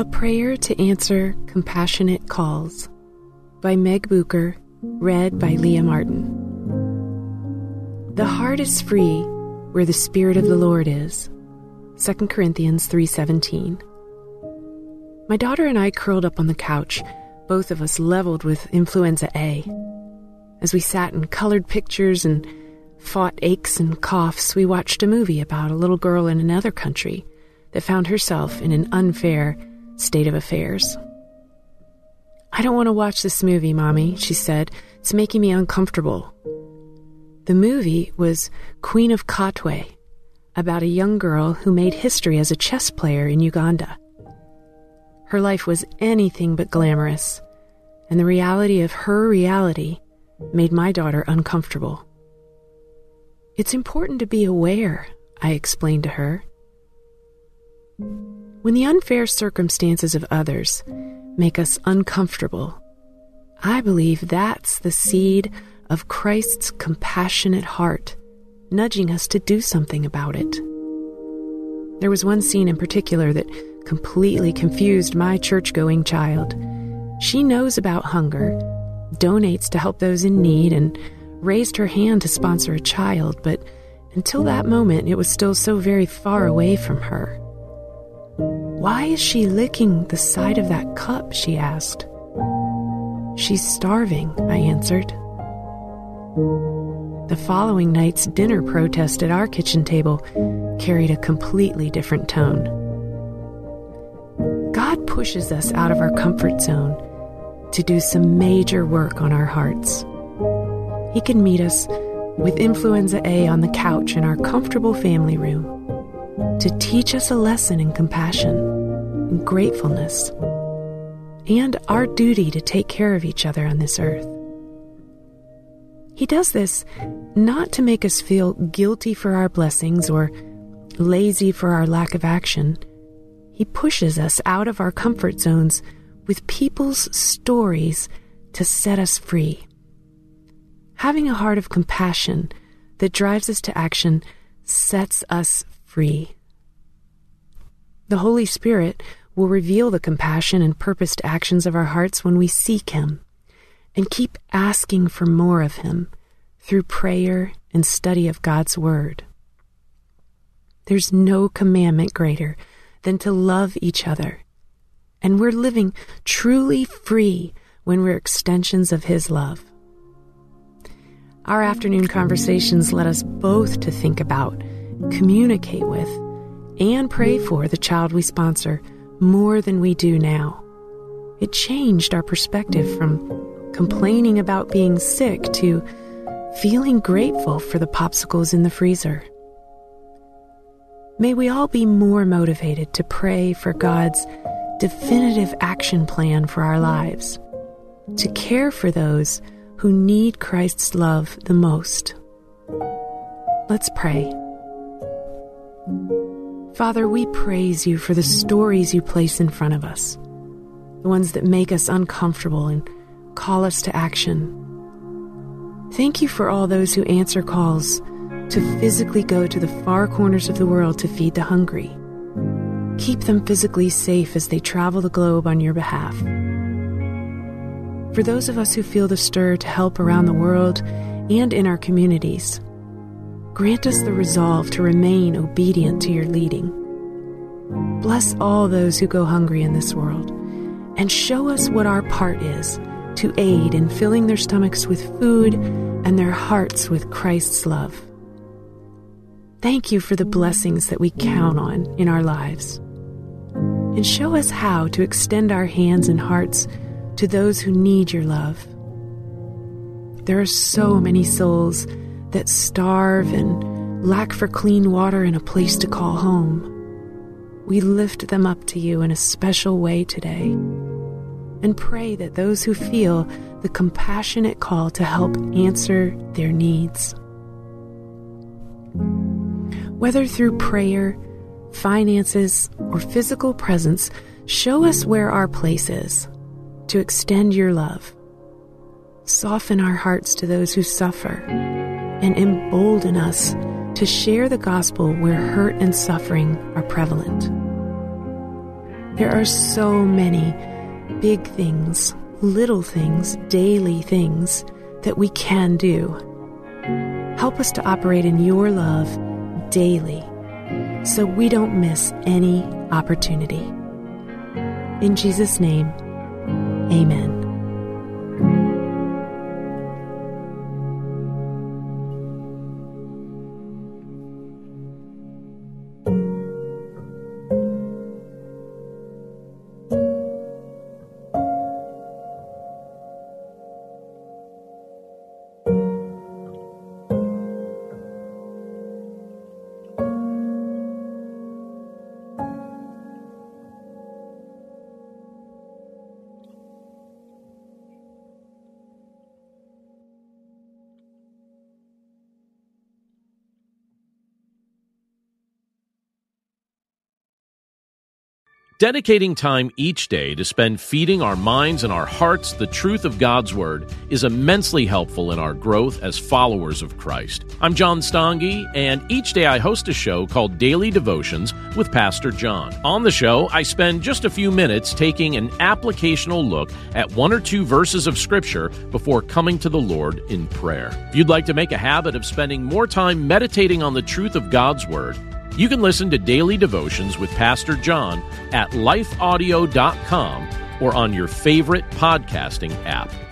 A Prayer to Answer Compassionate Calls by Meg Bucher, read by Leah Martin. The heart is free where the Spirit of the Lord is. 2 Corinthians 3:17. My daughter and I curled up on the couch, both of us leveled with influenza A. As we sat and colored pictures and fought aches and coughs, we watched a movie about a little girl in another country that found herself in an unfair state of affairs. "I don't want to watch this movie, Mommy," she said. "It's making me uncomfortable." The movie was Queen of Katwe, about a young girl who made history as a chess player in Uganda. Her life was anything but glamorous, and the reality of her reality made my daughter uncomfortable. "It's important to be aware," I explained to her. When the unfair circumstances of others make us uncomfortable, I believe that's the seed of Christ's compassionate heart, nudging us to do something about it. There was one scene in particular that completely confused my church-going child. She knows about hunger, donates to help those in need, and raised her hand to sponsor a child, but until that moment it was still so very far away from her. "Why is she licking the side of that cup?" she asked. "She's starving," I answered. The following night's dinner protest at our kitchen table carried a completely different tone. God pushes us out of our comfort zone to do some major work on our hearts. He can meet us with influenza A on the couch in our comfortable family room to teach us a lesson in compassion and gratefulness and our duty to take care of each other on this earth. He does this not to make us feel guilty for our blessings or lazy for our lack of action. He pushes us out of our comfort zones with people's stories to set us free. Having a heart of compassion that drives us to action sets us free. The Holy Spirit will reveal the compassion and purposed actions of our hearts when we seek Him and keep asking for more of Him through prayer and study of God's Word. There's no commandment greater than to love each other, and we're living truly free when we're extensions of His love. Our afternoon conversations led us both to think about, communicate with, and pray for the child we sponsor more than we do now. It changed our perspective from complaining about being sick to feeling grateful for the popsicles in the freezer. May we all be more motivated to pray for God's definitive action plan for our lives, to care for those who need Christ's love the most. Let's pray. Father, we praise You for the stories You place in front of us, the ones that make us uncomfortable and call us to action. Thank You for all those who answer calls to physically go to the far corners of the world to feed the hungry. Keep them physically safe as they travel the globe on Your behalf. For those of us who feel the stir to help around the world and in our communities, grant us the resolve to remain obedient to Your leading. Bless all those who go hungry in this world, and show us what our part is to aid in filling their stomachs with food and their hearts with Christ's love. Thank You for the blessings that we count on in our lives, and show us how to extend our hands and hearts to those who need Your love. There are so many souls that starve and lack for clean water and a place to call home. We lift them up to You in a special way today, and pray that those who feel the compassionate call to help answer their needs. Whether through prayer, finances, or physical presence, show us where our place is to extend Your love. Soften our hearts to those who suffer, and embolden us to share the gospel where hurt and suffering are prevalent. There are so many big things, little things, daily things that we can do. Help us to operate in your love daily so we don't miss any opportunity. In Jesus' name, amen. Dedicating time each day to spend feeding our minds and our hearts the truth of God's Word is immensely helpful in our growth as followers of Christ. I'm John Stange, and each day I host a show called Daily Devotions with Pastor John. On the show, I spend just a few minutes taking an applicational look at one or two verses of Scripture before coming to the Lord in prayer. If you'd like to make a habit of spending more time meditating on the truth of God's Word, you can listen to Daily Devotions with Pastor John at lifeaudio.com or on your favorite podcasting app.